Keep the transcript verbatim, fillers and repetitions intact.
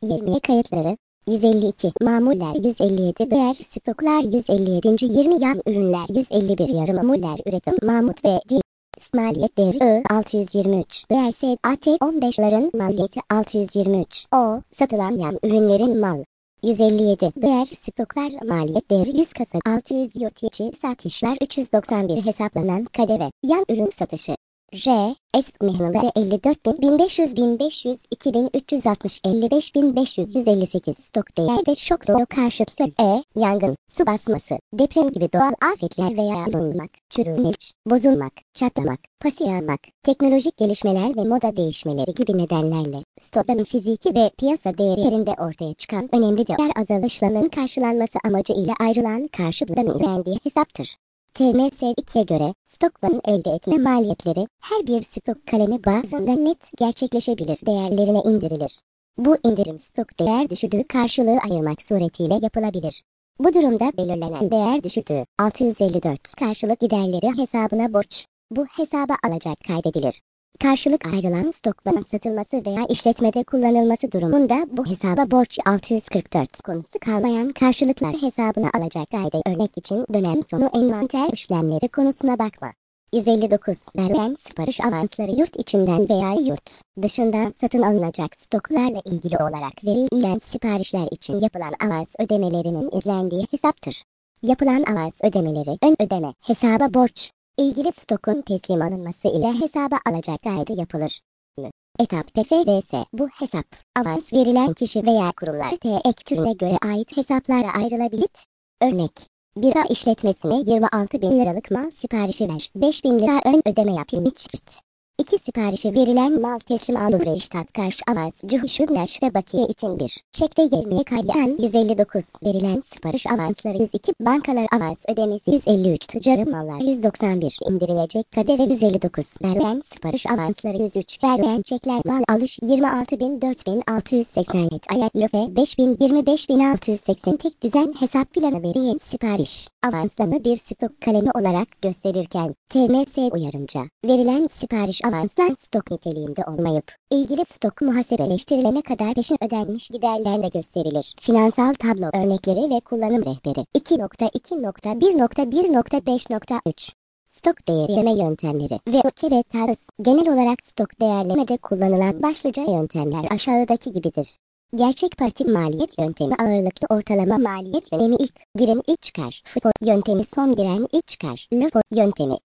yirmi kayıtları, yüz elli iki mamuller, yüz elli yedi değer stoklar, yüz elli yedi. yirmi yan ürünler, yüz elli bir yarı mamuller üretim mamut ve di maliyet değeri I altı yüz yirmi üç değer S A T on beş'ların maliyeti altı yüz yirmi üç O satılan yan ürünlerin mal yüz elli yedi değer stoklar maliyet değeri yüz kasa altı yüz yurt içi satışlar üç yüz doksan bir hesaplanan K D V yan ürün satışı R eski mehnaları elli dört bin, bin beş yüz, bin beş yüz, iki bin üç yüz altmış, elli beş bin beş yüz, yüz elli sekiz stok değerde şok doğru karşıtı E yangın, su basması, deprem gibi doğal afetler veya bulunmak, çürümüş, bozulmak, çatlamak, paslanmak, teknolojik gelişmeler ve moda değişmeleri gibi nedenlerle stokların fiziki ve piyasa değerinde ortaya çıkan önemli değer azalışlarının karşılanması amacıyla ayrılan karşılığının ödendiği hesaptır. T M S iki'ye göre stokların elde etme maliyetleri her bir stok kalemi bazında net gerçekleşebilir değerlerine indirilir. Bu indirim stok değer düşürdüğü karşılığı ayırmak suretiyle yapılabilir. Bu durumda belirlenen değer düşürdüğü altı yüz elli dört karşılık giderleri hesabına borç. Bu hesaba alacak kaydedilir. Karşılık ayrılan stokların satılması veya işletmede kullanılması durumunda bu hesaba borç altı yüz kırk dört konusu kalmayan karşılıklar hesabına alacak kaydı örnek için dönem sonu envanter işlemleri konusuna bakma. yüz elli dokuz verilen sipariş avansları yurt içinden veya yurt dışından satın alınacak stoklarla ilgili olarak verilen siparişler için yapılan avans ödemelerinin izlendiği hesaptır. Yapılan avans ödemeleri ön ödeme hesaba borç. İlgili stokun teslim alınması ile hesaba alacak kaydı yapılır. Etap P F D S bu hesap, avans verilen kişi veya kurumlar T ek türüne göre ait hesaplara ayrılabilir. Örnek, bir A işletmesine yirmi altı bin liralık mal siparişi ver, beş bin lira ön ödeme yap. iki siparişi verilen mal teslim alınır. İştat karşı avans, cühüşümler ve bakiye için bir. Çekte yevmiye kayyan yüz elli dokuz verilen sipariş avansları yüz iki bankalar avans ödemesi yüz elli üç ticari mallar yüz doksan bir indirilecek kadere yüz elli dokuz verilen sipariş avansları yüz üç verilen çekler mal alış yirmi altı bin dört bin altı yüz seksen yedi ayak löfe beş bin yirmi beş bin altı yüz seksen tek düzen hesap planı verilen sipariş avanslarını bir stok kalemi olarak gösterirken T M S uyarınca verilen sipariş avanslar stok niteliğinde olmayıp, ilgili stok muhasebeleştirilene kadar peşin ödenmiş giderlerle gösterilir. Finansal tablo örnekleri ve kullanım rehberi iki nokta iki nokta bir nokta bir nokta beş nokta üç Stok değerleme yöntemleri ve O K ve tarz. Genel olarak stok değerlemede kullanılan başlıca yöntemler aşağıdaki gibidir. Gerçek pratik maliyet yöntemi ağırlıklı ortalama maliyet yöntemi ilk giren ilk çıkar. F I F O yöntemi son giren ilk çıkar. L I F O yöntemi